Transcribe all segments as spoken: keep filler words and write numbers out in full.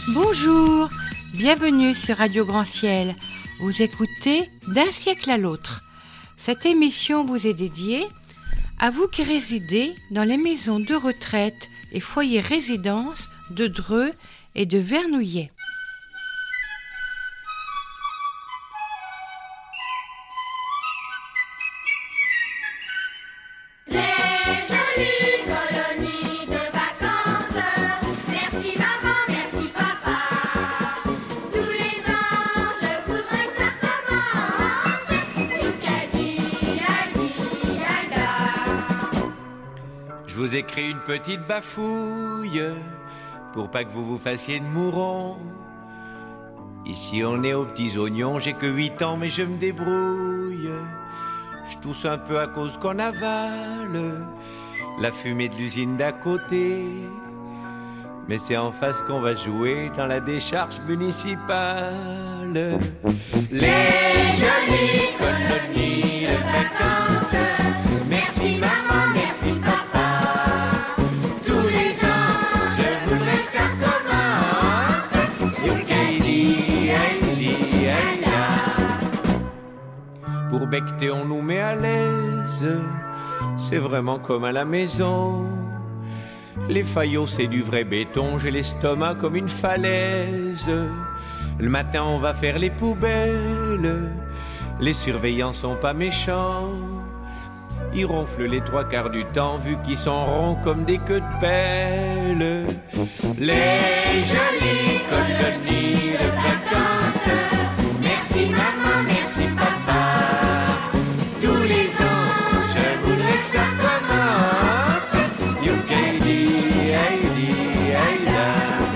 Bonjour, bienvenue sur Radio Grand Ciel. Vous écoutez D'un siècle à l'autre. Cette émission vous est dédiée à vous qui résidez dans les maisons de retraite et foyers résidences de Dreux et de Vernouillet. Je vous écris une petite bafouille pour pas que vous vous fassiez de mourons. Ici on est aux petits oignons, j'ai que huit ans mais je me débrouille. Je tousse un peu à cause qu'on avale la fumée de l'usine d'à côté. Mais c'est en face qu'on va jouer dans la décharge municipale. Les jolies colonies de vacances. Merci maman, merci papa. Tous les ans, je voudrais que ça recommence. Yokaidi, aïdi, aïda. Pour becqueter, on nous met à l'aise. C'est vraiment comme à la maison. Les faillots, c'est du vrai béton. J'ai l'estomac comme une falaise. Le matin, on va faire les poubelles. Les surveillants sont pas méchants. Ils ronflent les trois quarts du temps, vu qu'ils sont ronds comme des queues de pelle. Les jolies colonies de vacances. Merci maman, merci papa. Tous les ans, je voudrais que ça commence. Yokaidi, aïdi, aïda.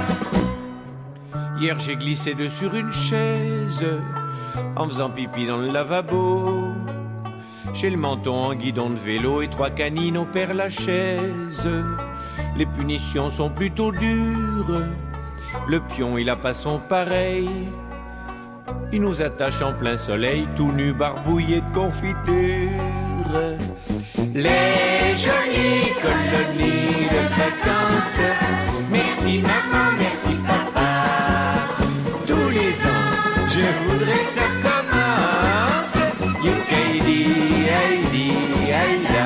Hier, j'ai glissé dessus sur une chaise en faisant pipi dans le lavabo. J'ai le menton en guidon de vélo et trois canines au Père Lachaise. Les punitions sont plutôt dures. Le pion, il a pas son pareil. Il nous attache en plein soleil, tout nu, barbouillé de confiture. Les jolies colonies de vacances. Merci maman, merci papa. Tous les ans, je voudrais que ça commence. Yokaidi, aïdi, aïda.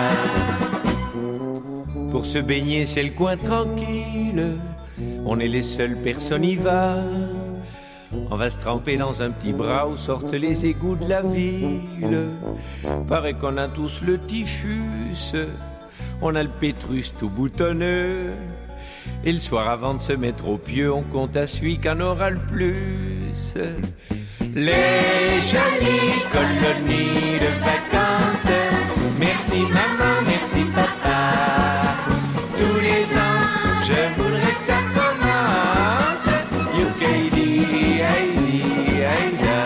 Pour se baigner, c'est le coin tranquille. On est les seules personnes y va. On va se tremper dans un petit bras où sortent les égouts de la ville. Paraît qu'on a tous le typhus. On a le pétrus tout boutonneux. Et le soir avant de se mettre au pieu, on compte à celui qu'en aura le plus. Les jolies colonies de vacances. Merci maman, merci papa. Tous les ans, je voudrais que ça commence. Yokaidi, aïdi, aïda.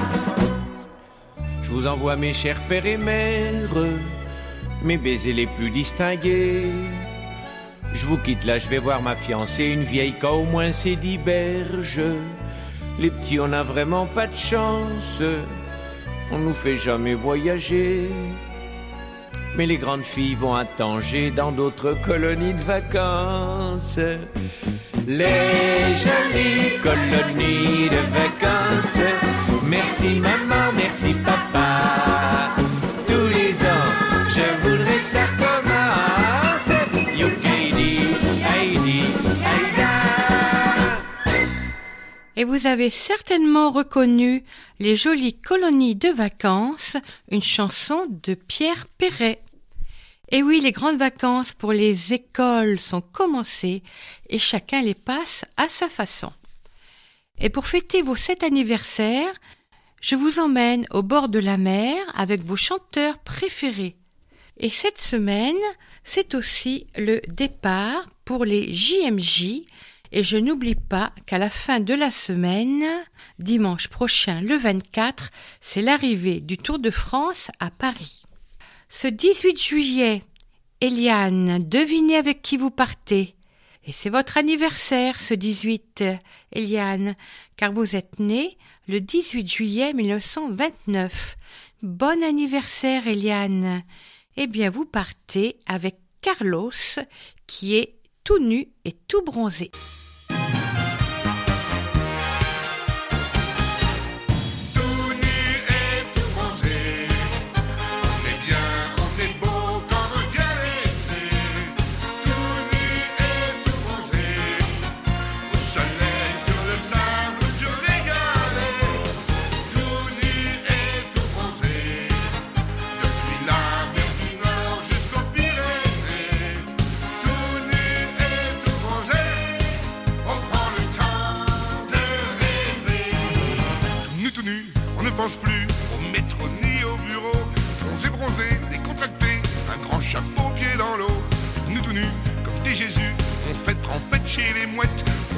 Je vous envoie mes chers pères et mères, mes baisers les plus distingués. Je vous quitte là, je vais voir ma fiancée, une vieille qu'a au moins ses dix berges. Les petits, on n'a vraiment pas de chance. On nous fait jamais voyager. Mais les grandes filles vont à Tanger, dans d'autres colonies de vacances. Les jolies colonies de vacances. Merci maman, merci papa. Tous les ans, je voudrais que ça commence. Yokaidi, aïdi, aïda. Et vous avez certainement reconnu Les jolies colonies de vacances, une chanson de Pierre Perret. Et oui, les grandes vacances pour les écoles sont commencées et chacun les passe à sa façon. Et pour fêter vos sept anniversaires, je vous emmène au bord de la mer avec vos chanteurs préférés. Et cette semaine, c'est aussi le départ pour les J M J. Et je n'oublie pas qu'à la fin de la semaine, dimanche prochain le vingt-quatre, c'est l'arrivée du Tour de France à Paris. Ce dix-huit juillet, Eliane, devinez avec qui vous partez. Et c'est votre anniversaire ce dix-huit, Eliane, car vous êtes née le dix-huit juillet mille neuf cent vingt-neuf. Bon anniversaire, Eliane. Eh bien, vous partez avec Carlos, qui est tout nu et tout bronzé.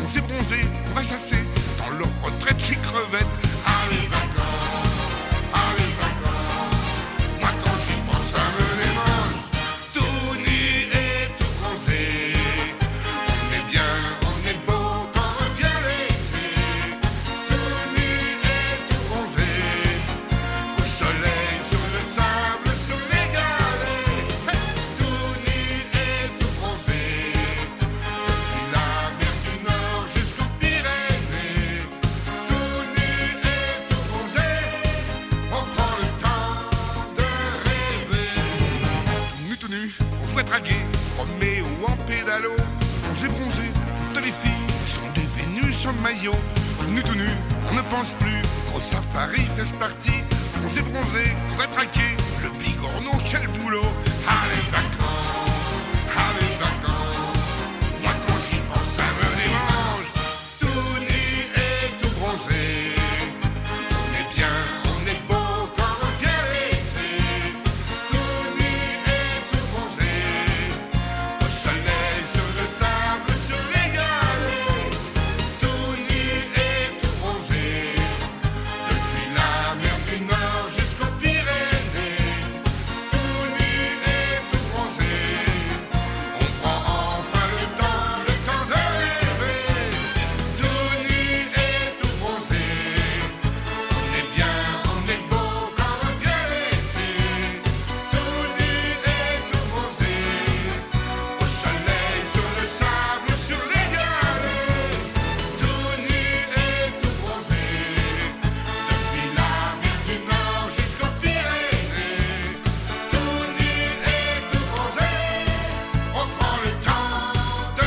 on s'est bronzé, on va chasser dans leur retraite les crevettes. Ah les vacances, ah les vacances, moi quand j'y pense ça me démange. Tout nu et tout bronzé, on est bien, on est beau quand revient l'été. Tout nu et tout bronzé, au soleil, sur le sable, sur les galets. Tout nu et tout bronzé, depuis la mer du Nord jusqu'aux Pyrénées. Tout nu et tout bronzé, on prend le temps de rêver. Tout nu, tout nu, on fait draguer, Roméo en pédalo. On s'est bronzé, toutes les filles sont des Vénus en maillot. Tout nu, tout nu, on ne pense plus qu'au safari fait partie. On s'est bronzé, on va traquer le bigorneau, quel boulot. Ah les vacances, ah les vacances, moi quand j'y pense ça me démange. Tout nu et tout bronzé, on est bien, on est beau quand revient l'été. Tout nu et tout bronzé, au soleil, sur le sable, sur les galets. Tout nu et tout bronzé, depuis la mer du Nord jusqu'aux Pyrénées. Tout nu et tout bronzé, on prend enfin le temps, le temps de rêver. Tout nu et tout bronzé, on est bien, on est beau quand revient l'été. Tout nu et tout bronzé, au soleil, sur le sable, sur les galets. Tout nu et tout bronzé, depuis la mer du Nord jusqu'aux Pyrénées. Tout nu et tout bronzé, on prend le temps de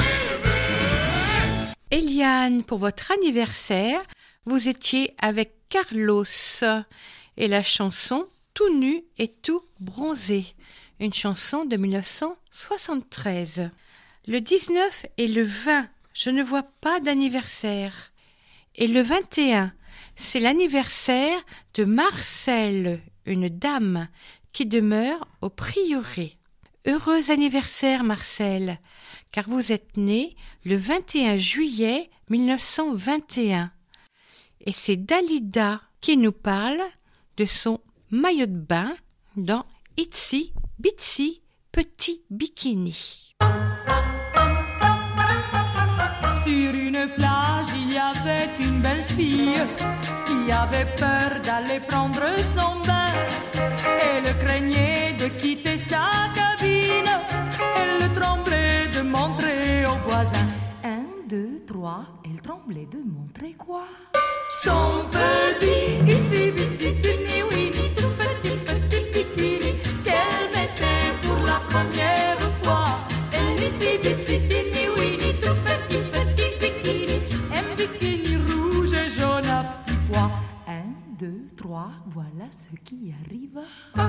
rêver. Eliane, pour votre anniversaire, vous étiez avec Carlos et la chanson Tout nu et tout bronzé, une chanson de mille neuf cent soixante-treize. Le dix-neuf et le vingt, je ne vois pas d'anniversaire. Et le vingt et un, c'est l'anniversaire de Marcel, une dame qui demeure au prieuré. Heureux anniversaire Marcel, car vous êtes né le vingt et un juillet mille neuf cent vingt et un. Et c'est Dalida qui nous parle de son maillot de bain dans Itsy Bitsy Petit Bikini. Sur une plage, il y avait une belle fille qui avait peur d'aller prendre son bain. Elle craignait de quitter sa cabine. Elle tremblait de montrer aux voisins. Un, deux, trois, elle tremblait de montrer quoi? Son petit itsy bitsy teeny weeny tout petit petit bikini qu'elle mettait pour la première fois. Un itsy bitsy teeny weeny tout petit petit bikini, un bikini rouge et jaune à petits pois. Un, deux, trois, voilà ce qui arriva.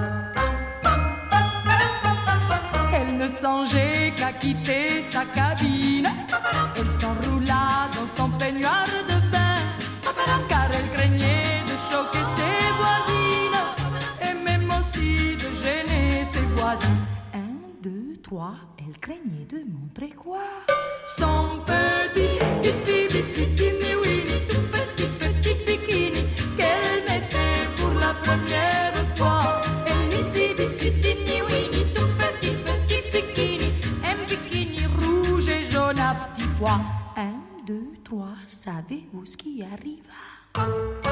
Elle ne songeait qu'à quitter sa cabine. Elle s'enroula dans son peignoir de bain, car elle craignait de choquer ses voisines et même aussi de gêner ses voisins. Un, deux, trois, elle craignait de montrer quoi? Son petit itsy bitsy teeny weeny tout petit petit bikini qu'elle mettait pour la première fois. Un itsy bitsy teeny weeny tout petit petit bikini, un bikini rouge et jaune à petits pois. Un, deux, trois, savez-vous ce qui arriva?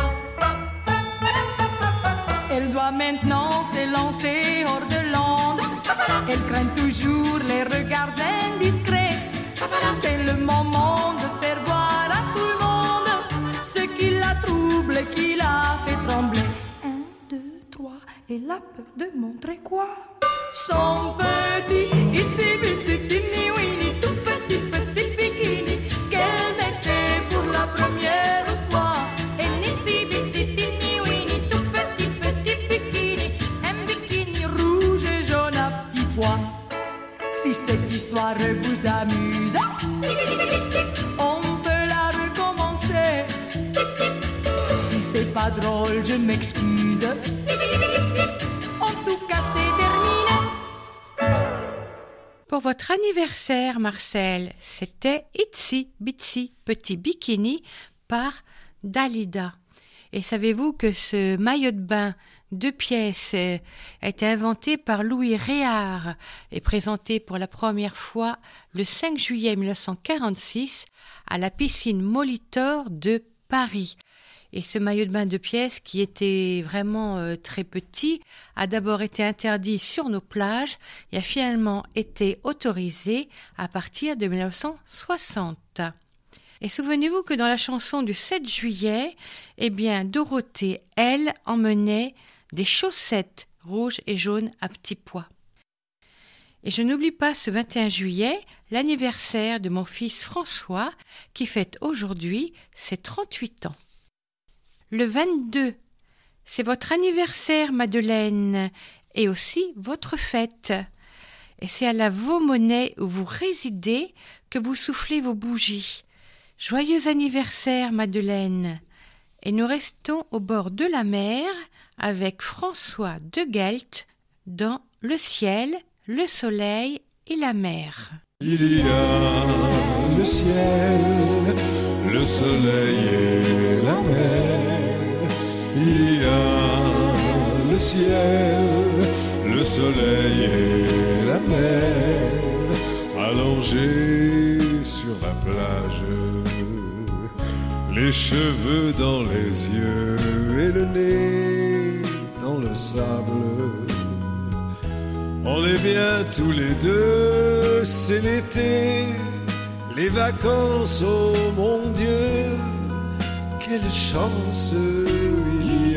Elle doit maintenant s'élancer hors de l'onde. Elle craint toujours les regards indiscrets. C'est le moment de faire voir à tout le monde ce qui la trouble et qui la fait trembler. Un, deux, trois, elle a peur de montrer quoi? Son petit itsy bitsy teeny weeny tout petit petit bikini qu'elle mettait pour la première fois. Un itsy bitsy teeny weeny tout petit petit bikini, un bikini rouge et jaune à petits pois. Si cette histoire vous amuse, on peut la recommencer. Si c'est pas drôle, je m'excuse. En tout cas, c'est terminé. Pour pour votre anniversaire, Marcel, c'était Itsy Bitsy Petit Bikini par Dalida. Et savez-vous que ce maillot de bain deux pièces a été inventé par Louis Réard et présenté pour la première fois le cinq juillet mille neuf cent quarante-six à la piscine Molitor de Paris. Et ce maillot de bain deux pièces, qui était vraiment euh, très petit, a d'abord été interdit sur nos plages et a finalement été autorisé à partir de mille neuf cent soixante. Et souvenez-vous que dans la chanson du sept juillet, eh bien, Dorothée, elle, emmenait des chaussettes rouges et jaunes à petits pois. Et je n'oublie pas ce vingt et un juillet, l'anniversaire de mon fils François, qui fête aujourd'hui ses trente-huit ans. Le vingt-deux, c'est votre anniversaire, Madeleine, et aussi votre fête. Et c'est à la Vaumonnaie où vous résidez que vous soufflez vos bougies. Joyeux anniversaire, Madeleine. Et nous restons au bord de la mer avec François de Gelt dans Le ciel, le soleil et la mer. Il y a le ciel, le soleil et la mer. Il y a le ciel, le soleil et la mer. Allongés sur la plage, les cheveux dans les yeux et le nez dans le sable. On est bien tous les deux, c'est l'été, les vacances, oh mon Dieu, quelle chance. Il y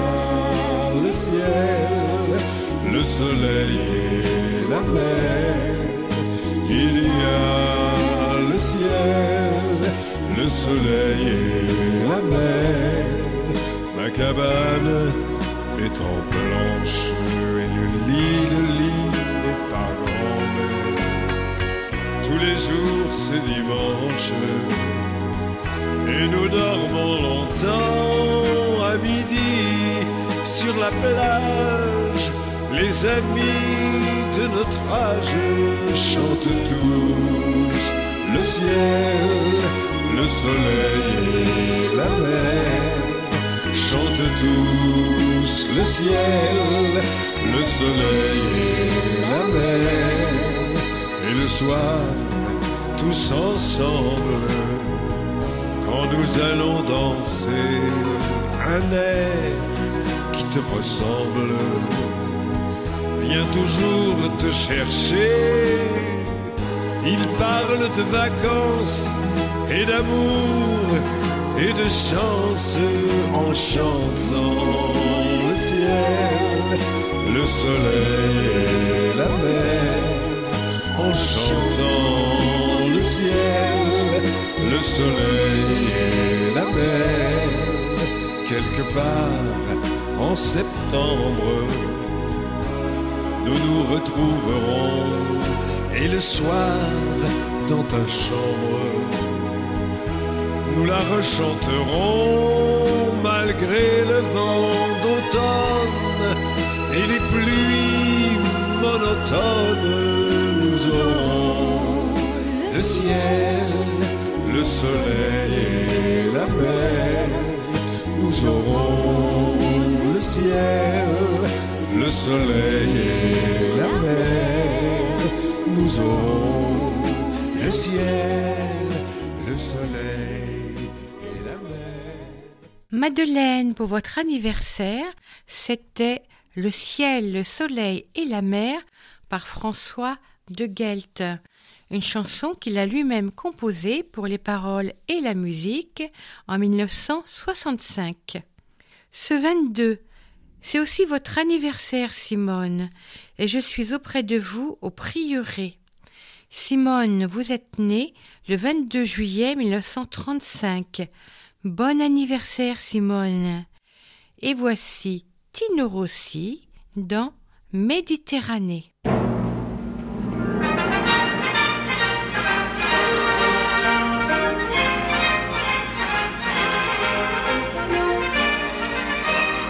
a le ciel, le soleil et la mer. Il y a le ciel, le soleil et la mer. Ma cabane est en planche et le lit, le lit n'est pas grand, mais tous les jours c'est dimanche et nous dormons longtemps à midi sur la plage. Les amis de notre âge chantent tous le ciel, le soleil et la mer. Chantent tous le ciel, le soleil et la mer. Et le soir, tous ensemble, quand nous allons danser un air qui te ressemble, vient toujours te chercher. Il parle de vacances et d'amour et de chance en chantant le ciel, le soleil et la mer. En chantant le ciel, le soleil et la mer. Quelque part en septembre, nous nous retrouverons et le soir dans ta chambre nous la rechanterons malgré le vent d'automne et les pluies monotones. Nous aurons le ciel, le soleil et la mer. Nous aurons le ciel, le soleil et la mer. Nous aurons le ciel, le soleil et la mer. Madeleine, pour votre anniversaire, c'était Le ciel, le soleil et la mer par François de Gelt. Une chanson qu'il a lui-même composée pour les paroles et la musique en mille neuf cent soixante-cinq. Ce vingt-deux, c'est aussi votre anniversaire, Simone, et je suis auprès de vous au prieuré. Simone, vous êtes née le vingt-deux juillet mille neuf cent trente-cinq. Bon anniversaire, Simone. Et voici Tino Rossi dans Méditerranée.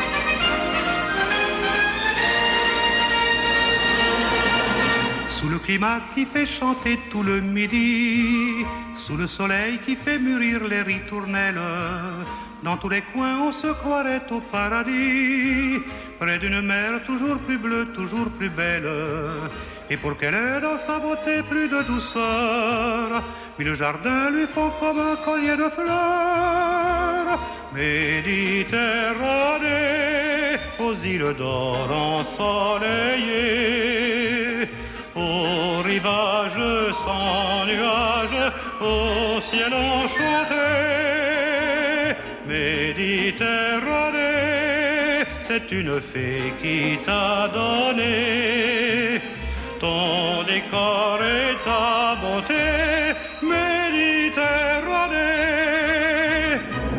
Sous le climat qui fait chanter tout le midi, sous le soleil qui fait mûrir les ritournelles. Dans tous les coins on se croirait au paradis, près d'une mer toujours plus bleue, toujours plus belle. Et pour qu'elle ait dans sa beauté plus de douceur, mille jardins lui font comme un collier de fleurs. Méditerranée, aux îles d'or ensoleillées, au rivage sans nuages, au ciel enchanté. Méditerranée, c'est une fée qui t'a donné ton décor et ta beauté. Méditerranée,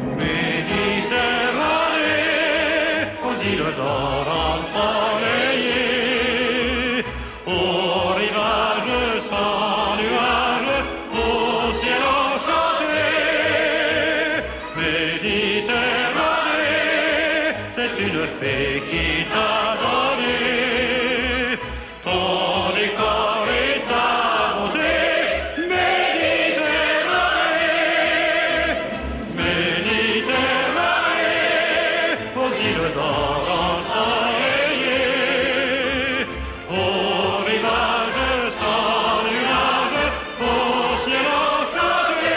Méditerranée, aux îles d'or ensoleillées, au rivage sans nuages, au ciel enchanté. Méditerranée, c'est une fée qui t'a donné ton décor et ta beauté. Méditerranée, Méditerranée, aux îles d'or ensoleillées, au rivage sans nuages, au ciel enchanté.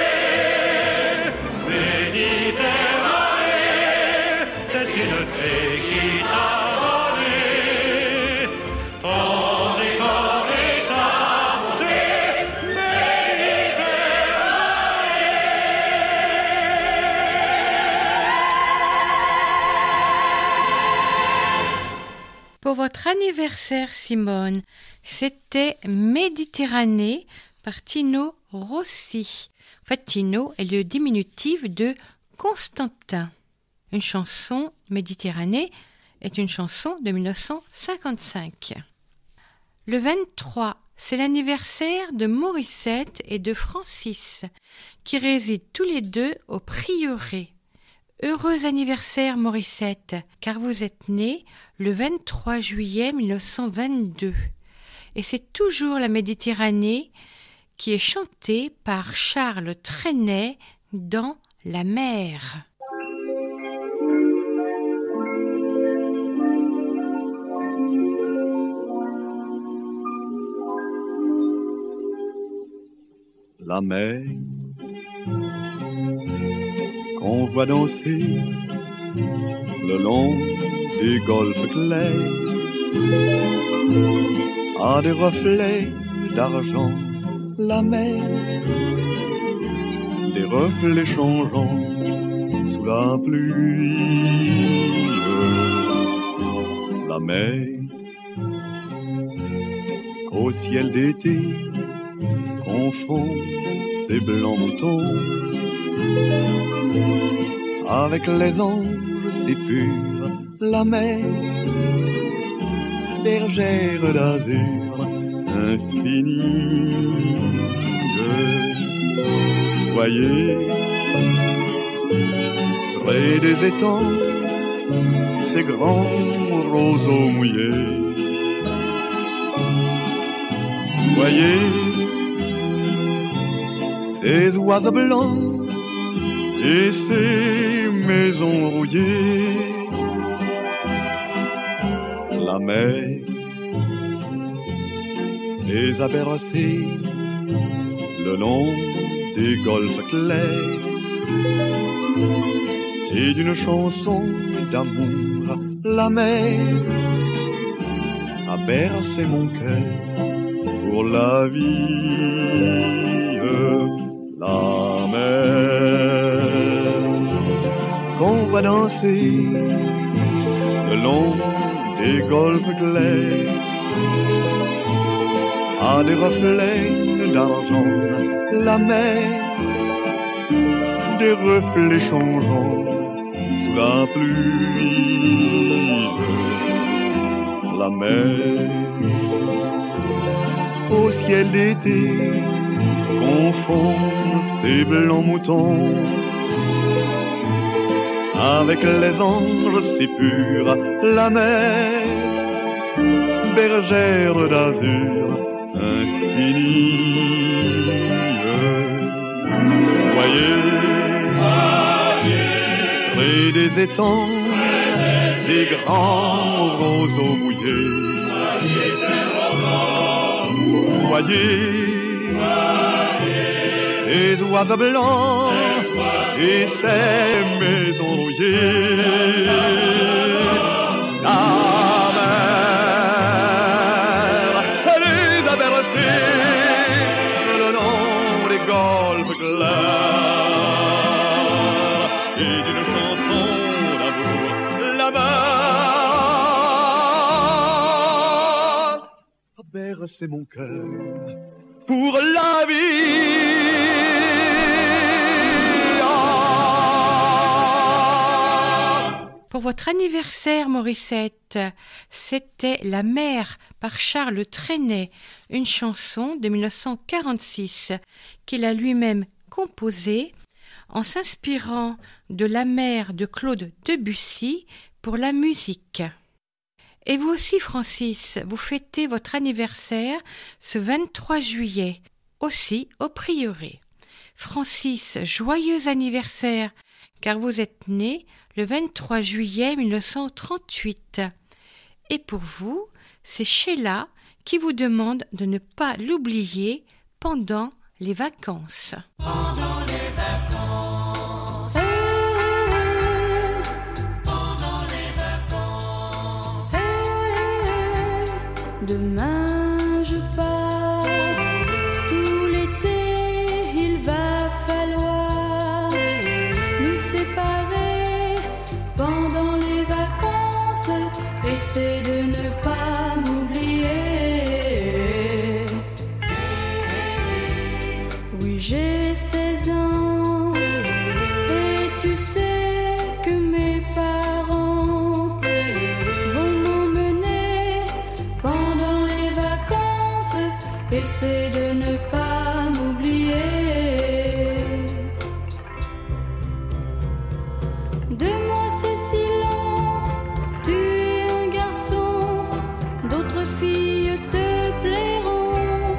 Méditerranée, c'est une fée qui t'a donné ton décor et ta beauté. Pour votre anniversaire, Simone, c'était Méditerranée par Tino Rossi. En fait, Tino est le diminutif de Constantin. Une chanson, Méditerranée, est une chanson de mille neuf cent cinquante-cinq. Le vingt-trois, c'est l'anniversaire de Morissette et de Francis, qui résident tous les deux au Prieuré. Heureux anniversaire Morissette, car vous êtes née le vingt-trois juillet mille neuf cent vingt-deux. Et c'est toujours la Méditerranée qui est chantée par Charles Trenet dans La mer. La mer qu'on voit danser le long des golfes clairs a des reflets d'argent. La mer, des reflets changeants sous la pluie. La mer qu'au ciel d'été confond ses blancs moutons avec les anges si purs. La mer, bergère d'azur infinie. Voyez, près des étangs, ces grands roseaux mouillés. Voyez, ces oiseaux blancs et ces maisons rouillées. La mer les a bercés le long des golfes clairs et d'une chanson d'amour. La mer a bercé mon cœur pour la vie. La mer qu'on va danser le long des golfes clairs a des reflets d'argent. La mer, des reflets changeants sous la pluie. La mer, au ciel d'été, confond ses blancs moutons avec les anges si purs. La mer, bergère d'azur infinie. Voyez, près des étangs, ces grands roseaux mouillés. Voyez, ces oiseaux blancs et ces maisons rouillées. La mer, elle les a bercés le long des golfes clairs et d'une chanson d'amour, la mer a bercé mon cœur pour la vie. Pour votre anniversaire, Morissette, c'était La mer par Charles Trenet, une chanson de mille neuf cent quarante-six qu'il a lui-même composée en s'inspirant de La mer de Claude Debussy pour la musique. Et vous aussi, Francis, vous fêtez votre anniversaire ce vingt-trois juillet, aussi au prieuré. Francis, joyeux anniversaire, car vous êtes né le vingt-trois juillet mille neuf cent trente-huit. Et pour vous, c'est Sheila qui vous demande de ne pas l'oublier pendant les vacances. Pendant les vacances. Hey, pendant les vacances. Hey, demain je pars. Tout l'été il va falloir nous séparer pendant les vacances. Essaie de ne pas m'oublier. Oui, j'ai seize ans et tu sais que mes parents vont m'emmener pendant les vacances. Essaie de ne pas m'oublier. De moi c'est si long, tu es un garçon, d'autres filles te plairont.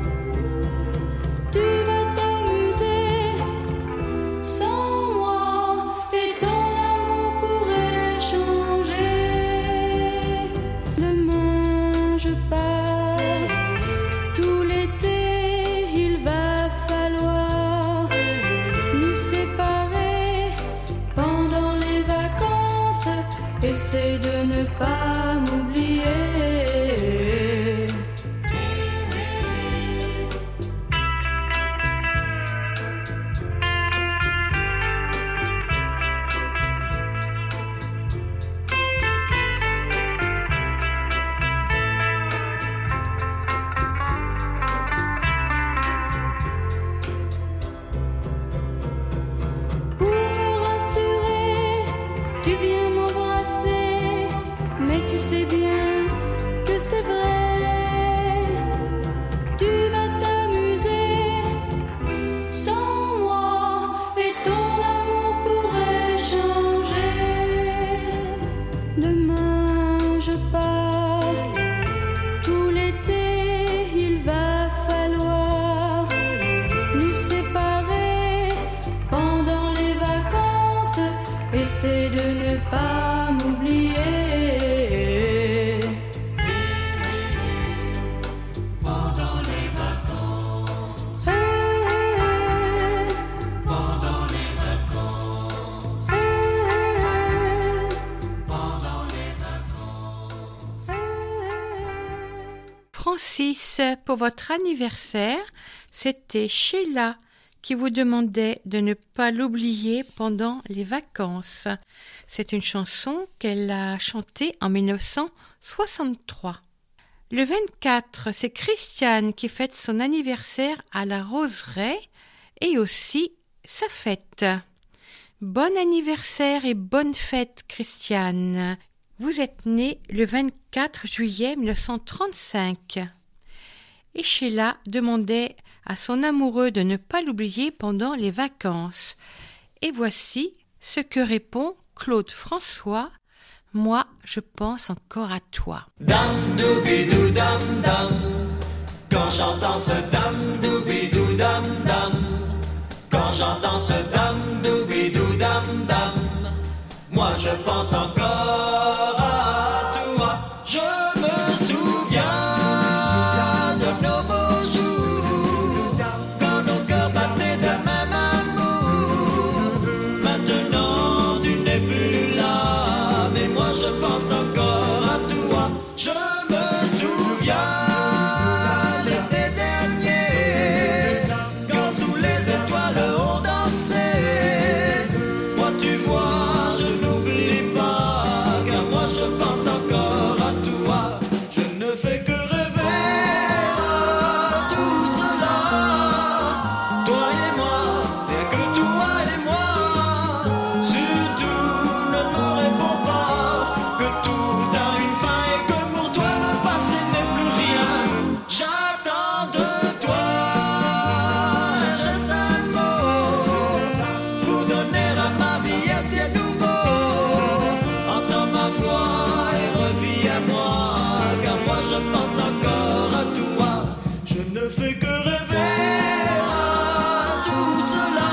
Tu vas t'amuser sans moi et ton amour pourrait changer. Demain je pars, tout l'été il va falloir nous séparer pendant les vacances. Essaie de ne pas m'oublier. Pour me rassurer, tu viens m'embrasser, mais tu sais bien que c'est vrai. Tu vas t'amuser sans moi et ton amour pourrait changer. Demain je pars, tout l'été il va falloir nous séparer pendant les vacances. Essaie de ne pas m'oublier. Pendant les vacances. Hey, pendant les vacances. Hey, pendant les vacances. Hey. Francis, pour votre anniversaire, c'était Sheila qui vous demandait de ne pas l'oublier pendant les vacances. C'est une chanson qu'elle a chantée en mille neuf cent soixante-trois. Le vingt-quatre, c'est Christiane qui fête son anniversaire à la Roseraie et aussi sa fête. Bon anniversaire et bonne fête, Christiane. Vous êtes née le vingt-quatre juillet mille neuf cent trente-cinq. Et Sheila demandait à son amoureux de ne pas l'oublier pendant les vacances. Et voici ce que répond Claude François. Moi, je pense encore à toi. Dam doobidou dam dam, Quand j'entends ce dam doubidou dam dam, quand j'entends ce dam doubidou dam dam, moi je pense encore à toi. Je me souviens de nos beaux jours, quand nos cœurs battaient d'un même amour. Maintenant tu n'es plus là, mais moi je pense encore à toi. Je me souviens l'été dernier, quand sous les étoiles on dansait. Moi tu vois, je n'oublie pas, car moi je pense encore à toi. Je ne fais que rêver à tout cela. Toi et moi, rien que toi et moi. Surtout ne me réponds pas que tout a une fin et que pour toi le passé n'est plus rien. J'attends de toi un geste, un mot, pour donner à ma vie un ciel nouveau. Entends ma voix et reviens à moi, car moi je pense encore à toi. Je ne fais que rêver à tout cela.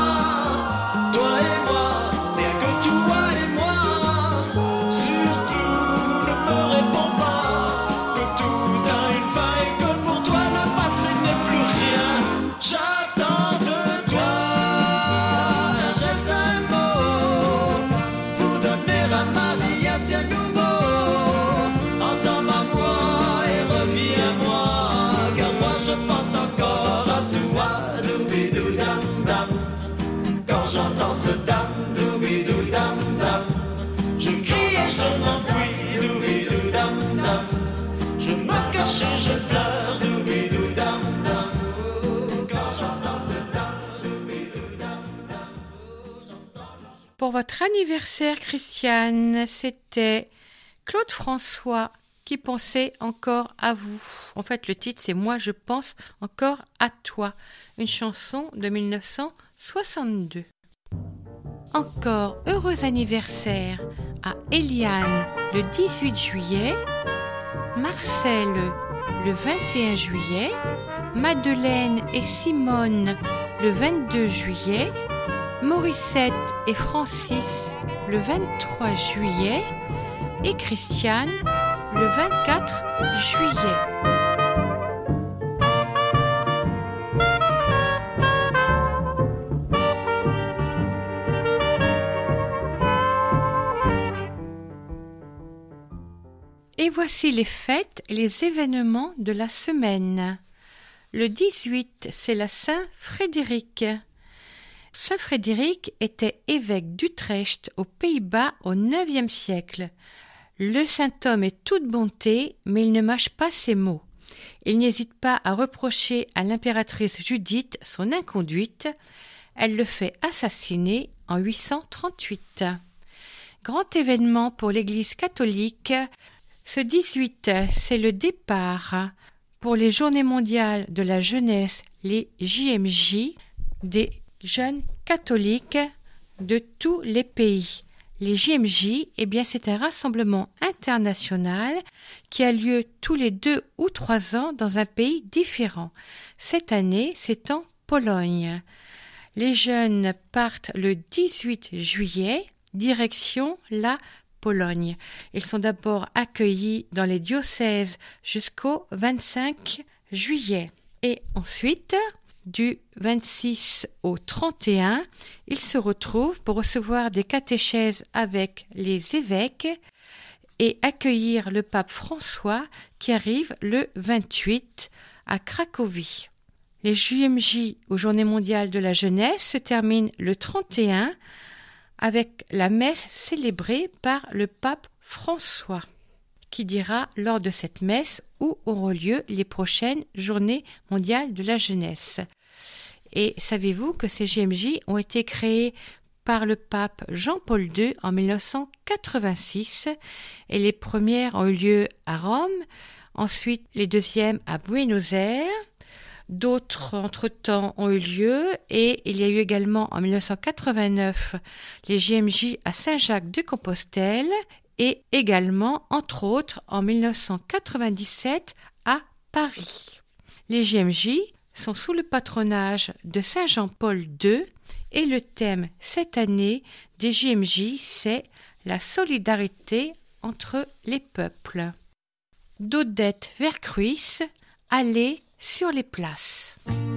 Toi et moi, rien que toi et moi. Surtout ne me réponds pas que tout a une fin et que pour toi le passé n'est plus rien. J'attends de toi un geste, un mot, pour donner à ma vie un ciel nouveau. Entends ma voix et reviens à moi, car moi je pense encore à toi. Doubidou dam dam, quand j'entends ce dam doubidou dam dam, je crie et je m'enfuis. Doubidou dam dam, je me cache et je pleure. Doubidou dam dam, quand j'entends ce dam doubidou dam dam. Pour votre anniversaire, Christiane, c'était Claude François qui pensait encore à vous. En fait, le titre, c'est « Moi, je pense encore à toi », une chanson de mille neuf cent soixante-deux. Encore heureux anniversaire à Eliane le dix-huit juillet, Marcel le vingt et un juillet, Madeleine et Simone le vingt-deux juillet, Morissette et Francis le vingt-trois juillet et Christiane le vingt-quatre juillet. Et voici les fêtes et les événements de la semaine. Le dix-huit, c'est la Saint-Frédéric. Saint-Frédéric était évêque d'Utrecht aux Pays-Bas au neuvième siècle. Le saint homme est toute bonté, mais il ne mâche pas ses mots. Il n'hésite pas à reprocher à l'impératrice Judith son inconduite. Elle le fait assassiner en huit cent trente-huit. Grand événement pour l'Église catholique. Ce dix-huit, c'est le départ pour les Journées mondiales de la jeunesse, les J M J, des jeunes catholiques de tous les pays. Les J M J, eh bien, c'est un rassemblement international qui a lieu tous les deux ou trois ans dans un pays différent. Cette année, c'est en Pologne. Les jeunes partent le dix-huit juillet, direction la Pologne. Ils sont d'abord accueillis dans les diocèses jusqu'au vingt-cinq juillet. Et ensuite, du vingt-six au trente et un, ils se retrouvent pour recevoir des catéchèses avec les évêques et accueillir le pape François qui arrive le vingt-huit à Cracovie. Les J M J aux Journées mondiales de la jeunesse se terminent le trente et un avec la messe célébrée par le pape François, qui dira lors de cette messe où auront lieu les prochaines Journées mondiales de la jeunesse. Et savez-vous que ces J M J ont été créés par le pape Jean-Paul deux en mille neuf cent quatre-vingt-six et les premières ont eu lieu à Rome, ensuite les deuxièmes à Buenos Aires. D'autres, entre-temps, ont eu lieu et il y a eu également en mille neuf cent quatre-vingt-neuf les J M J à Saint-Jacques-de-Compostelle et également, entre autres, en mille neuf cent quatre-vingt-dix-sept à Paris. Les J M J sont sous le patronage de Saint Jean-Paul deux et le thème cette année des J M J, c'est la solidarité entre les peuples. D'Odette Vercruis, aller sur les places.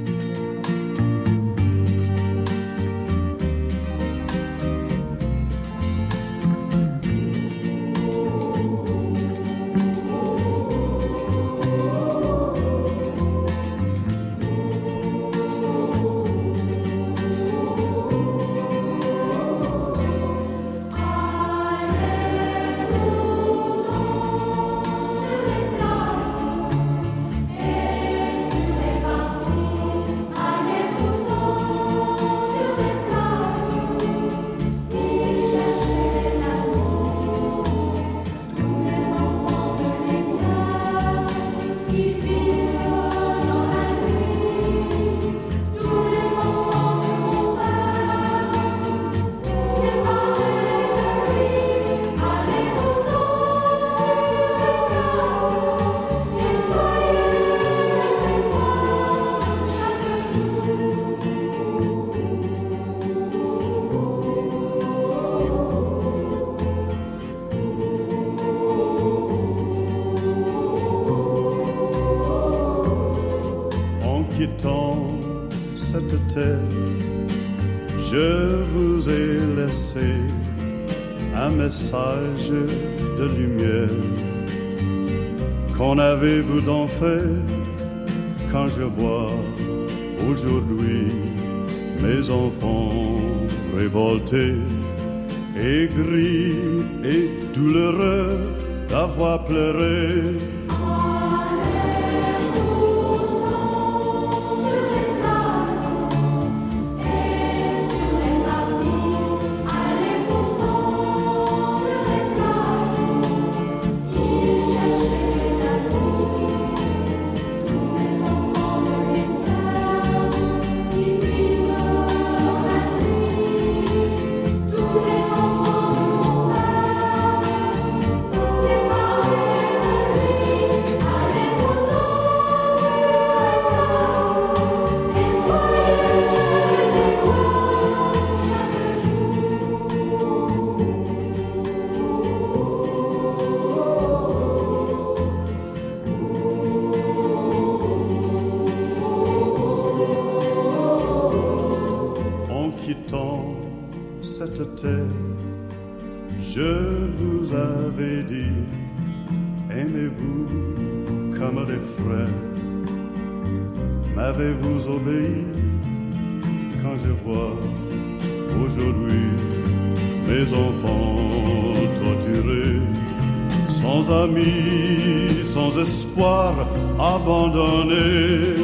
Quittant cette terre, je vous ai laissé un message de lumière. Qu'en avez-vous d'en fait quand je vois aujourd'hui mes enfants révoltés, aigris et douloureux d'avoir pleuré? Cette terre, je vous avais dit, aimez-vous comme les frères. M'avez-vous obéi quand je vois aujourd'hui mes enfants torturés, sans amis, sans espoir, abandonnés?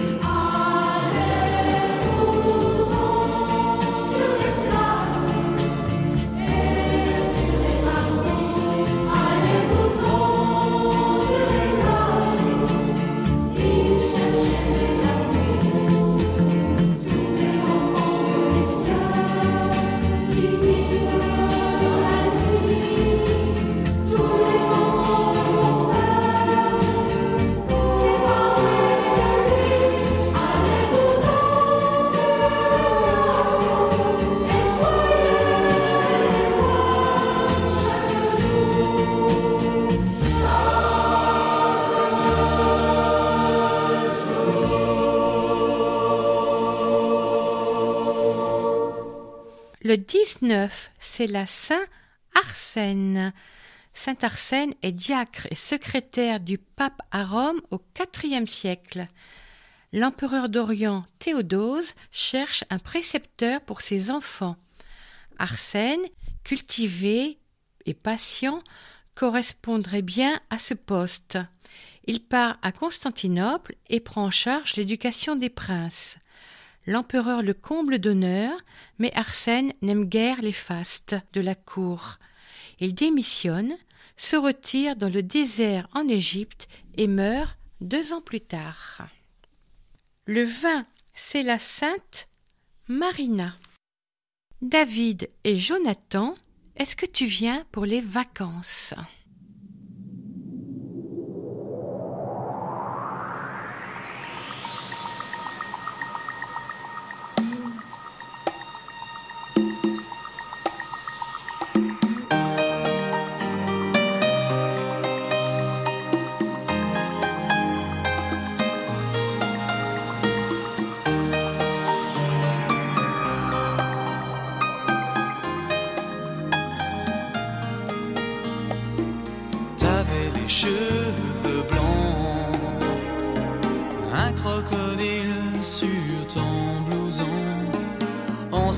Le dix-neuf, c'est la Saint Arsène. Saint Arsène est diacre et secrétaire du pape à Rome au quatrième siècle. L'empereur d'Orient Théodose cherche un précepteur pour ses enfants. Arsène, cultivé et patient, correspondrait bien à ce poste. Il part à Constantinople et prend en charge l'éducation des princes. L'empereur le comble d'honneur, mais Arsène n'aime guère les fastes de la cour. Il démissionne, se retire dans le désert en Égypte et meurt deux ans plus tard. Le vingt, c'est la Sainte Marina. David et Jonathan, est-ce que tu viens pour les vacances ?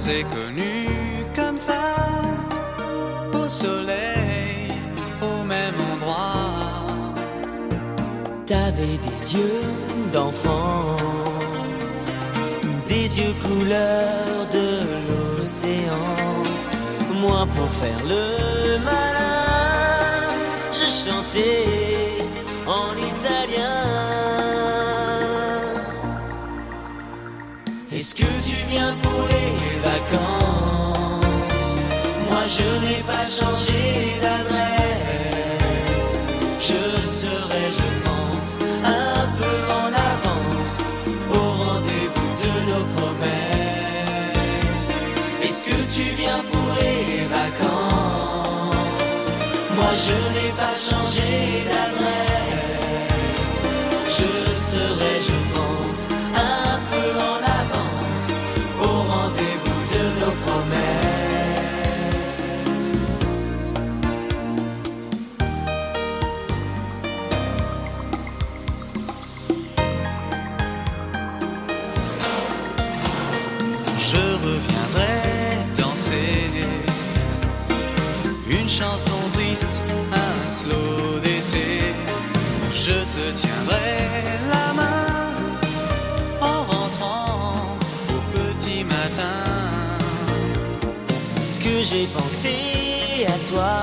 s'est connu comme ça, au soleil, au même endroit. T'avais des yeux d'enfant, des yeux couleur de l'océan. Moi pour faire le malin, je chantais en italien. Est-ce que tu viens pour les vacances? Moi je n'ai pas changé d'adresse. Je serai, je pense, un peu en avance au rendez-vous de nos promesses. Est-ce que tu viens pour les vacances? Moi je n'ai pas changé d'adresse. Je serai, je pense, un peu en avance au rendez-vous de nos promesses. Je reviendrai danser une chanson triste, un slow d'été. Je te tiendrai la main en rentrant au petit matin. Ce que j'ai pensé à toi,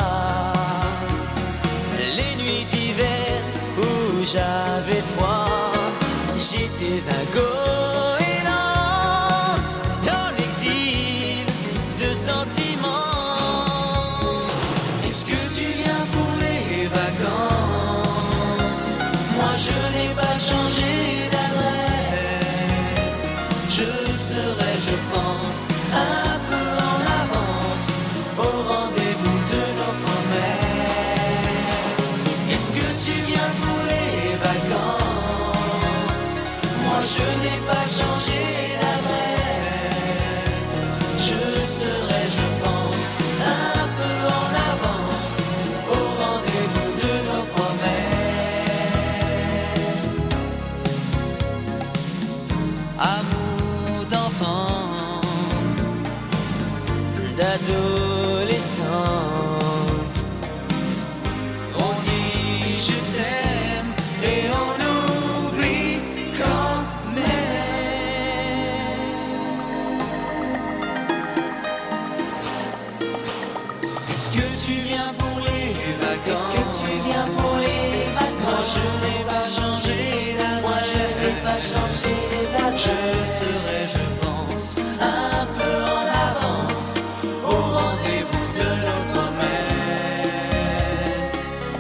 les nuits d'hiver où j'avais froid, j'étais un goéland dans l'exil de sentiments. Est-ce que tu viens pour les vacances? Moi je n'ai pas changé d'adresse. Je serai, je pense, un peu en avance au rendez-vous de nos promesses. Est-ce que tu viens pour les vacances? Moi je n'ai pas changé d'adresse. Je serai, je pense, un peu en avance au rendez-vous de nos promesses. Amour d'enfance, d'adolescence, on dit je t'aime et on oublie quand même. Est-ce que tu viens pour les vacances? Est-ce que tu viens pour les vacances? Moi je n'ai pas changé d'adresse. Moi je n'ai pas changé d'adresse. Je serai, je pense, un peu en avance au rendez-vous de nos promesses.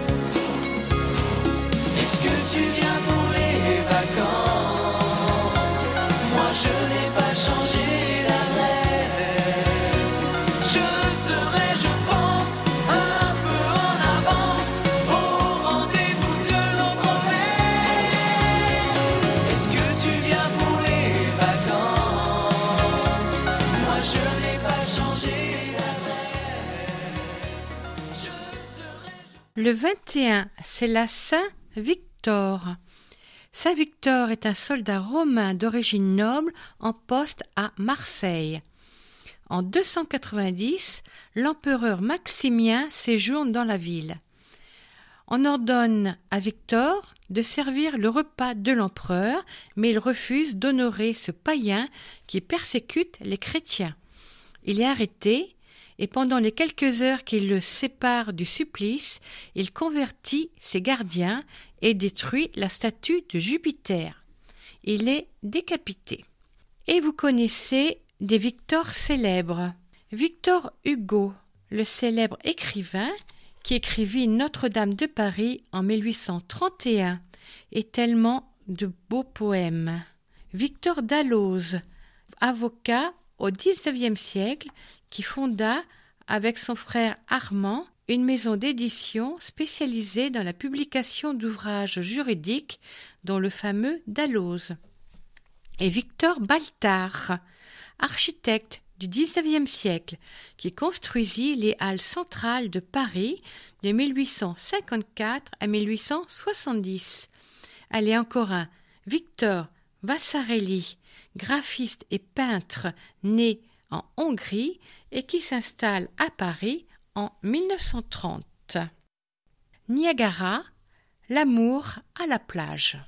Est-ce que tu viens pour les vacances? Moi je n'ai pas changé d'adresse. Je serai, je pense, un peu en avance au rendez-vous de nos promesses. Est-ce que tu viens pour les vacances? Moi je n'ai pas changé d'adresse. Je serai, je... Le vingt et un, c'est la Saint-Victor. Saint-Victor est un soldat romain d'origine noble en poste à Marseille. En deux cent quatre-vingt-dix, l'empereur Maximien séjourne dans la ville. On ordonne à Victor de servir le repas de l'empereur, mais il refuse d'honorer ce païen qui persécute les chrétiens. Il est arrêté et pendant les quelques heures qui le séparent du supplice, il convertit ses gardiens et détruit la statue de Jupiter. Il est décapité. Et vous connaissez des Victors célèbres. Victor Hugo, le célèbre écrivain qui écrivit Notre-Dame de Paris en mille huit cent trente et un et tellement de beaux poèmes. Victor Dalloz, avocat au dix-neuvième siècle, qui fonda avec son frère Armand une maison d'édition spécialisée dans la publication d'ouvrages juridiques, dont le fameux Dalloz. Et Victor Baltard, architecte du dix-neuvième siècle, qui construisit les halles centrales de Paris de mille huit cent cinquante-quatre à mille huit cent soixante-dix. Allez, encore un, Victor Vassarelli, graphiste et peintre né en Hongrie et qui s'installe à Paris en mille neuf cent trente. Niagara, l'amour à la plage.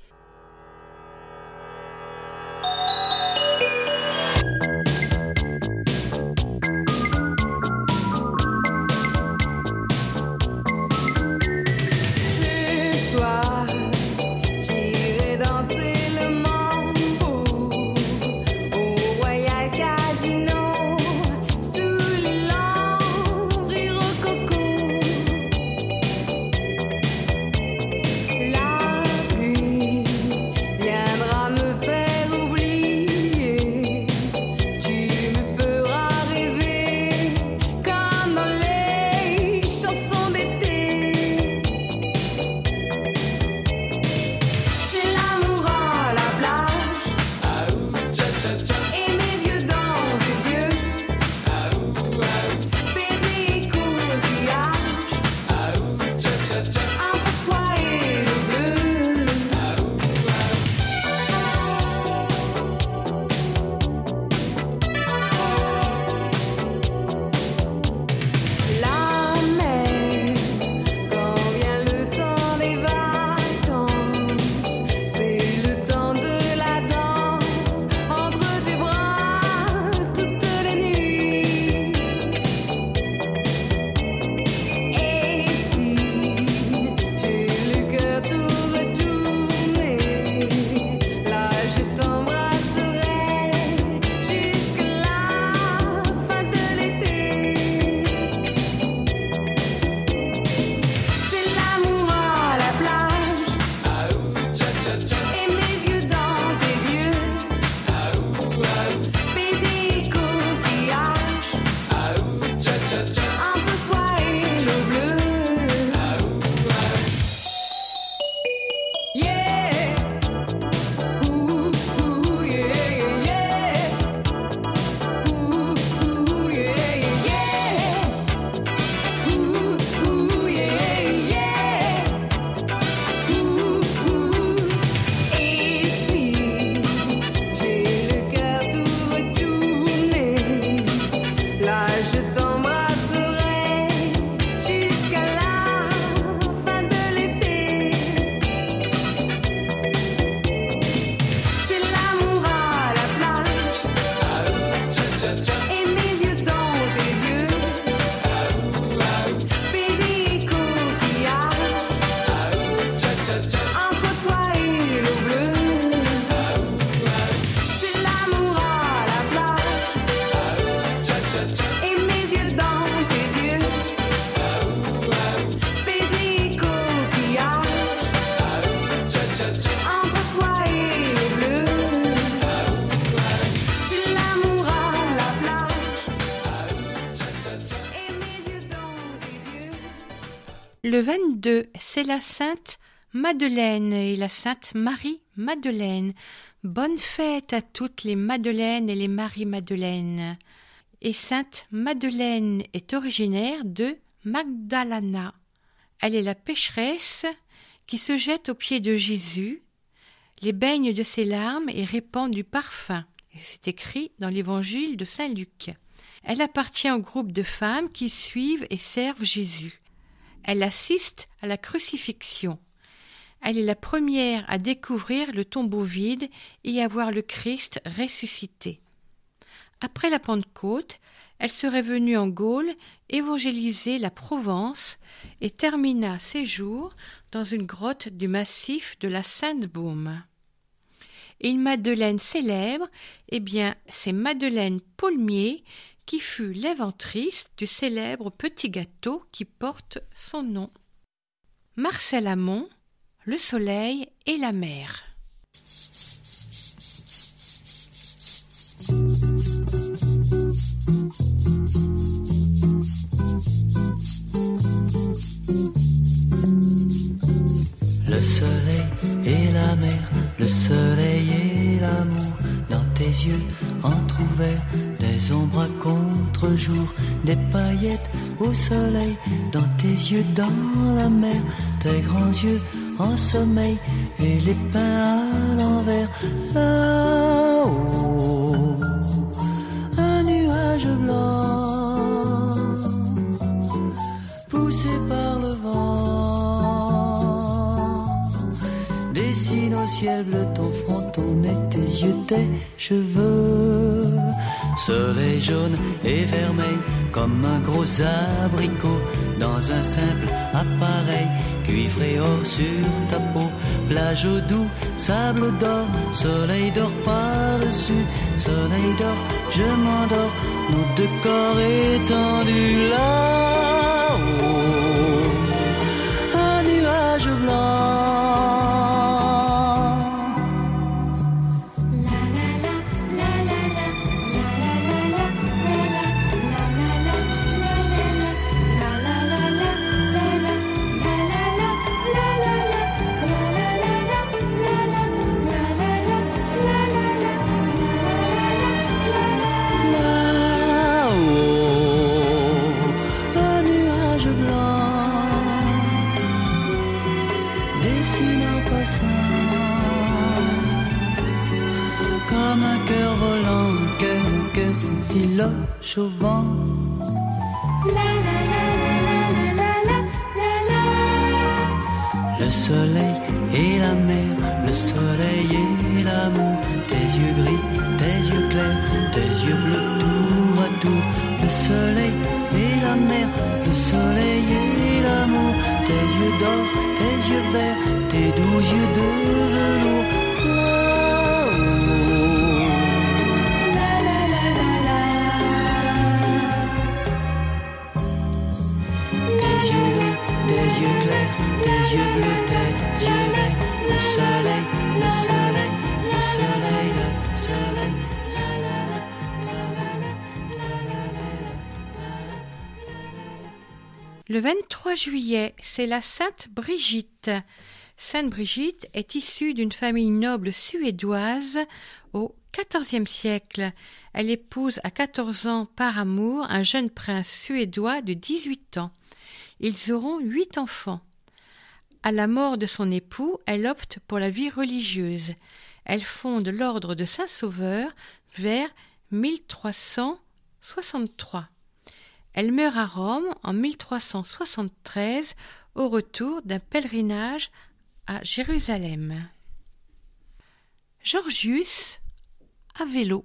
Le vingt-deux, c'est la Sainte Madeleine et la Sainte Marie-Madeleine. Bonne fête à toutes les Madeleines et les Marie-Madeleine. Et Sainte Madeleine est originaire de Magdalena. Elle est la pécheresse qui se jette aux pieds de Jésus, les baigne de ses larmes et répand du parfum. C'est écrit dans l'évangile de saint Luc. Elle appartient au groupe de femmes qui suivent et servent Jésus. Elle assiste à la crucifixion. Elle est la première à découvrir le tombeau vide et à voir le Christ ressuscité. Après la Pentecôte, elle serait venue en Gaule évangéliser la Provence et termina ses jours dans une grotte du massif de la Sainte-Baume. Et une Madeleine célèbre, eh bien, c'est Madeleine Paulmier, qui fut l'inventrice du célèbre petit gâteau qui porte son nom. Marcel Amont, Le soleil et la mer. Le soleil et la mer, le soleil et l'amour, dans tes yeux entrouverts, des ombres à contre-jour, des paillettes au soleil, dans tes yeux dans la mer, tes grands yeux en sommeil, et les pins à l'envers, là-haut, un nuage blanc, poussé par le vent, dessine au ciel bleu ton front, ton nez, tes yeux, tes cheveux. Soleil jaune et vermeil comme un gros abricot dans un simple appareil cuivré or sur ta peau. Plage au doux, sable d'or, soleil d'or par-dessus, soleil d'or, je m'endors, nos deux corps étendus là-haut, un nuage blanc. Filoche au vent. Le soleil et la mer, le soleil et l'amour, tes yeux gris, tes yeux clairs, tes yeux bleus tour à tour. Le soleil et la mer, le soleil et l'amour, tes yeux d'or, tes yeux verts, tes doux yeux de velours. Le vingt-trois juillet, c'est la Sainte Brigitte. Sainte Brigitte est issue d'une famille noble suédoise au quatorzième siècle. Elle épouse à quatorze ans par amour un jeune prince suédois de dix-huit ans. Ils auront huit enfants. À la mort de son époux, elle opte pour la vie religieuse. Elle fonde l'ordre de Saint-Sauveur vers mille trois cent soixante-trois. Elle meurt à Rome en mille trois cent soixante-treize au retour d'un pèlerinage à Jérusalem. Georgius à vélo.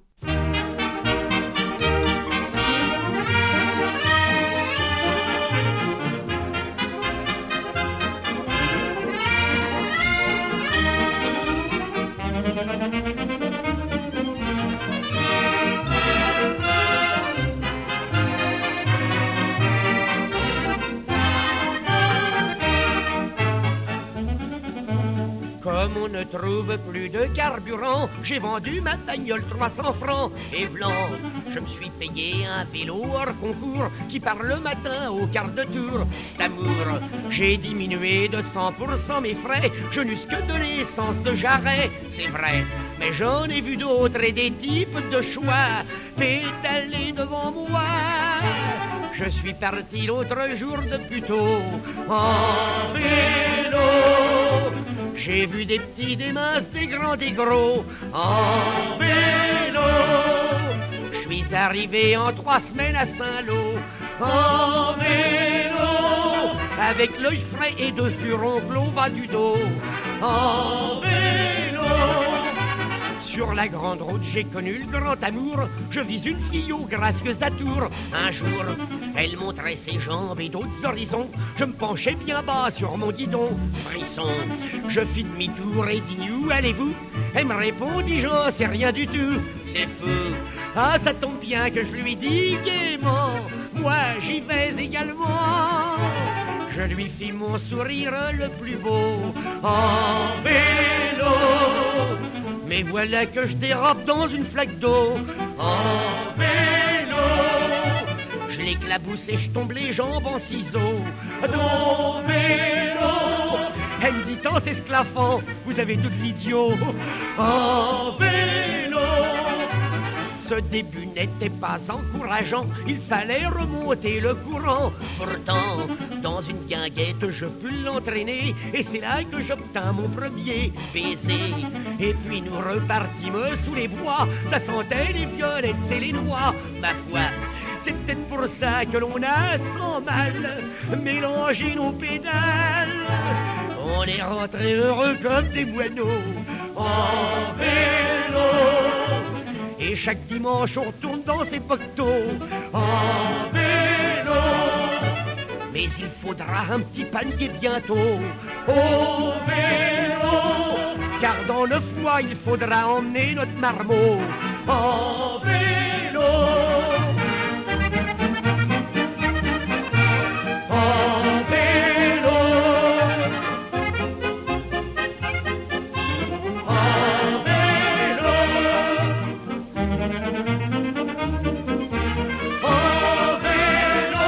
Comme on ne trouve plus de carburant, j'ai vendu ma bagnole trois cents francs. Et blanc, je me suis payé un vélo hors concours qui part le matin au quart de tour. D'amour, j'ai diminué de cent pour cent mes frais. Je n'eusse que de l'essence de jarret, c'est vrai. Mais j'en ai vu d'autres et des types de choix pédaler devant moi. Je suis parti l'autre jour de Puteaux en vélo. J'ai vu des petits, des minces, des grands, des gros en vélo. Je suis arrivé en trois semaines à Saint-Lô en vélo, avec l'œil frais et deux furoncles au bas du dos en vélo. Sur la grande route, j'ai connu le grand amour. Je vis une fille aux gracieuses atours. Un jour, elle montrait ses jambes et d'autres horizons. Je me penchais bien bas sur mon guidon. Frisson, je fis demi-tour et dis où allez-vous? Elle me répondit, j'en sais rien du tout. C'est fou. Ah, ça tombe bien que je lui dis gaiement. Moi, j'y vais également. Je lui fis mon sourire le plus beau en vélo. Mais voilà que je dérape dans une flaque d'eau en vélo. Je l'éclabousse et je tombe les jambes en ciseaux dans vélo. Elle me dit en s'esclaffant, vous avez tout l'idiot en vélo. Ce début n'était pas encourageant, il fallait remonter le courant. Pourtant, dans une guinguette, je pus l'entraîner, et c'est là que j'obtins mon premier baiser. Et puis nous repartîmes sous les bois, ça sentait les violettes et les noix. Ma foi, C'est peut-être pour ça que l'on a sans mal mélangé nos pédales. On est rentré heureux comme des moineaux en vélo. Et chaque dimanche on retourne dans ses pactos en vélo. Mais il faudra un petit panier bientôt au vélo. Car dans neuf mois il faudra emmener notre marmot en vélo. En vélo. En vélo. En vélo.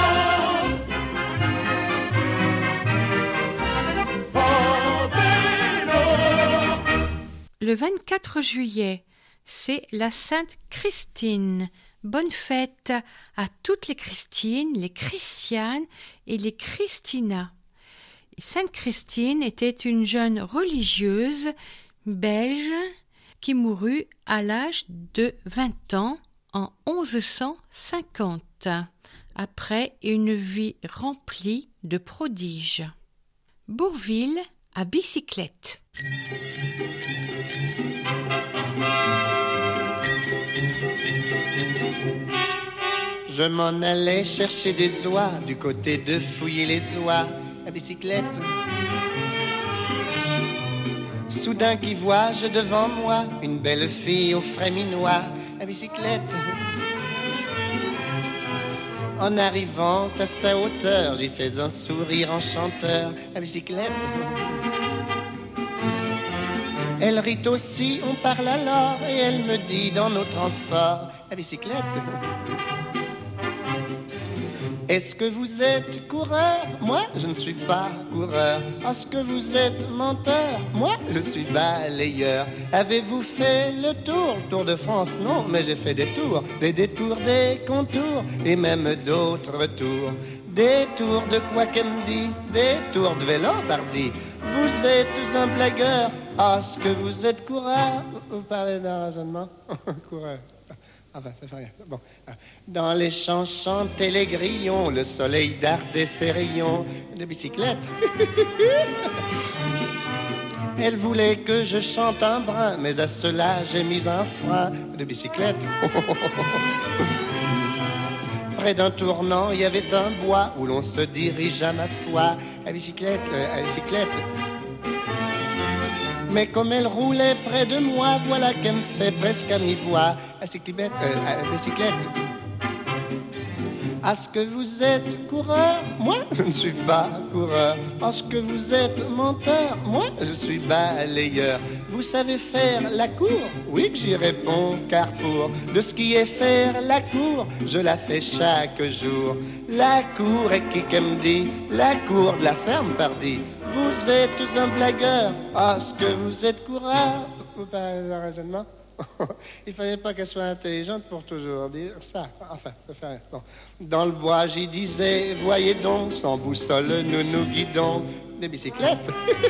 En vélo. Le vingt-quatre juillet, c'est la Sainte Christine. Bonne fête à toutes les Christines, les Christianes et les Christina. Sainte Christine était une jeune religieuse belge qui mourut à l'âge de vingt ans en onze cent cinquante, après une vie remplie de prodiges. Bourvil à bicyclette. Je m'en allais chercher des oies du côté de fouiller les oies à bicyclette. Soudain qui vois-je devant moi une belle fille au frais minois à bicyclette. En arrivant à sa hauteur, j'y fais un sourire enchanteur à bicyclette. Elle rit aussi, on parle alors, et elle me dit dans nos transports à bicyclette. Est-ce que vous êtes coureur? Moi, je ne suis pas coureur. Est-ce que vous êtes menteur? Moi, je suis balayeur. Avez-vous fait le tour? Tour de France? Non, mais j'ai fait des tours, des détours, des contours, et même d'autres tours. Des tours de quoi qu'elle me dit? Des tours de vélo, pardi. Vous êtes un blagueur. Est-ce que vous êtes coureur? Vous parlez d'un raisonnement? Coureur. Enfin, ça fait rien. Bon. Dans les champs chantaient les grillons, le soleil dardait ses rayons de bicyclette. Elle voulait que je chante un brin, mais à cela j'ai mis un frein de bicyclette. Près d'un tournant, il y avait un bois où l'on se dirige à ma foi à bicyclette, euh, à bicyclette. Mais comme elle roulait près de moi, voilà qu'elle me fait presque à mi-voix à bicyclette. Euh, à bicyclette. Est-ce que vous êtes coureur? Moi, je ne suis pas coureur. Est-ce que vous êtes menteur? Moi, je suis balayeur. Vous savez faire la cour? Oui, que j'y réponds, car pour de ce qui est faire la cour, je la fais chaque jour. La cour est qui qu'elle me dit? La cour de la ferme, pardi. Vous êtes un blagueur. Est-ce que vous êtes coureur? Vous parlez d'un raisonnement? Il fallait pas qu'elle soit intelligente pour toujours dire ça. Enfin, ça fait rien. Bon. Dans le bois, j'y disais, voyez donc, sans boussole, nous nous guidons. Des bicyclettes.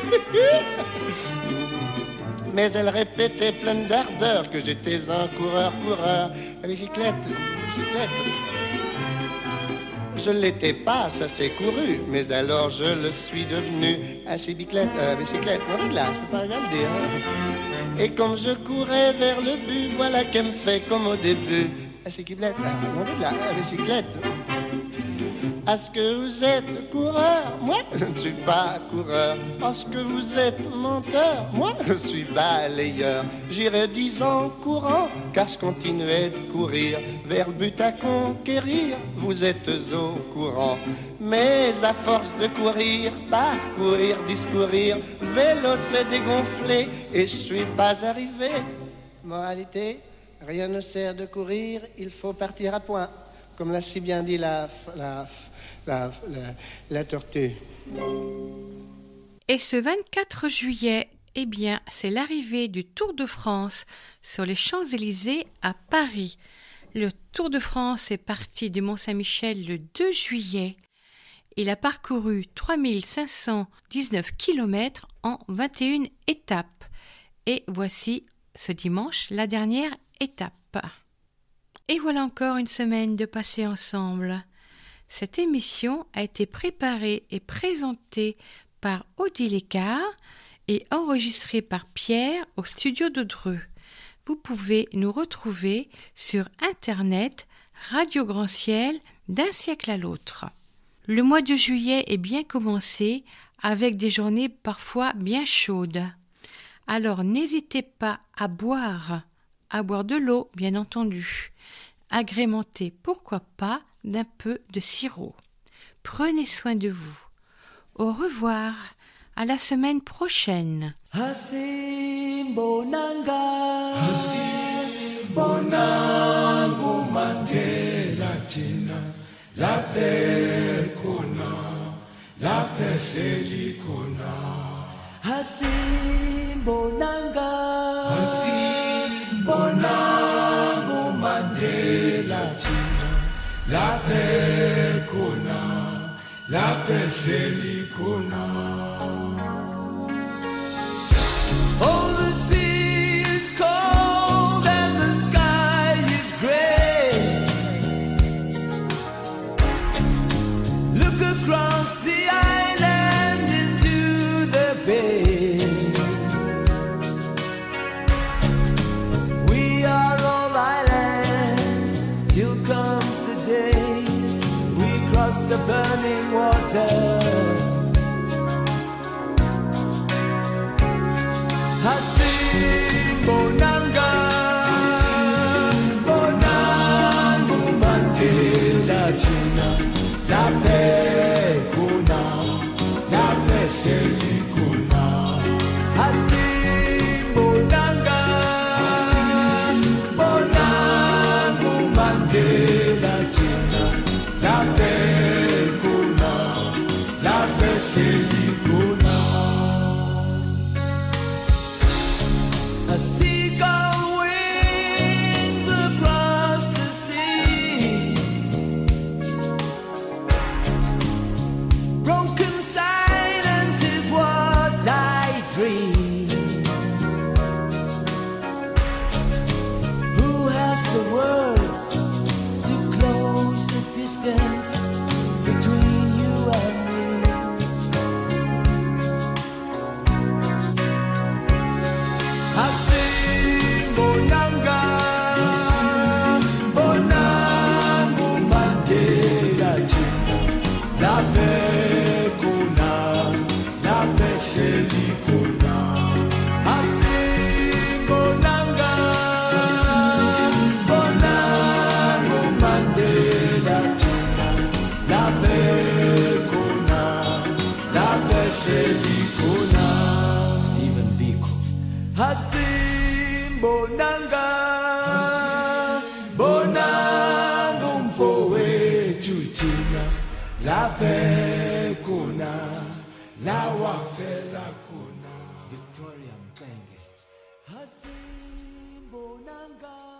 Mais elle répétait pleine d'ardeur que j'étais un coureur-coureur. La bicyclette, bicyclette. Je ne l'étais pas, ça s'est couru, mais alors je le suis devenu. À bicyclette, euh, bicyclette, on est de là, je peux pas rien le dire. Hein. Et comme je courais vers le but, voilà qu'elle me fait comme au début. À bicyclette, on est de là, à bicyclette. Est-ce que vous êtes coureur? Moi, je ne suis pas coureur. Est-ce que vous êtes menteur? Moi, je suis balayeur. J'irai dix ans courant, car je continuais de courir vers le but à conquérir. Vous êtes au courant. Mais à force de courir, parcourir, discourir, vélo s'est dégonflé et je suis pas arrivé. Moralité, rien ne sert de courir, il faut partir à point. Comme l'a si bien dit la... la La, la, la tortue. Et ce vingt-quatre juillet, eh bien, c'est l'arrivée du Tour de France sur les Champs-Élysées à Paris. Le Tour de France est parti du Mont-Saint-Michel le deux juillet. Il a parcouru trois mille cinq cent dix-neuf kilomètres en vingt et une étapes. Et voici ce dimanche la dernière étape. Et voilà encore une semaine de passée ensemble. Cette émission a été préparée et présentée par Odile Écart et enregistrée par Pierre au studio de Dreux. Vous pouvez nous retrouver sur Internet Radio Grand Ciel d'un siècle à l'autre. Le mois de juillet est bien commencé avec des journées parfois bien chaudes. Alors n'hésitez pas à boire, à boire de l'eau bien entendu, agrémentée pourquoi pas d'un peu de sirop. Prenez soin de vous. Au revoir, à la semaine prochaine. Hasimbonanga Hasimbonangu Mandela Tina Lape Kona Lape Hleli Kona Hasimbonanga Hasimbonangu Mandela Tina Lape Kona Lape Hleli Kona. Oh, the sea is cold and the sky is gray. Look across the island into the bay. We are all islands till comes the day we cross the burning water. Hasimbonanga Hasimbonangu Mandela Tina Lape Kona Lape Hleli Kona Hasimbonanga Hasimbonangu Mandela Tina Lape Kona Lape Hleli Kona. A seagull wings across the sea. Broken silence is what I dream. Who has the words to close the distance between you and me? Hasimbonanga Hasimbonangu Mandela Tina Lape Kona Lape Hleli Kona Hasimbonanga Hasimbonangu Mandela Tina Lape Kona Lape Hleli Kona. Stephen Biko. Hasimbonanga Bonangu mfowethu thina Lape Kona lawafela khona. Victoria Mpenge. Hasimbonanga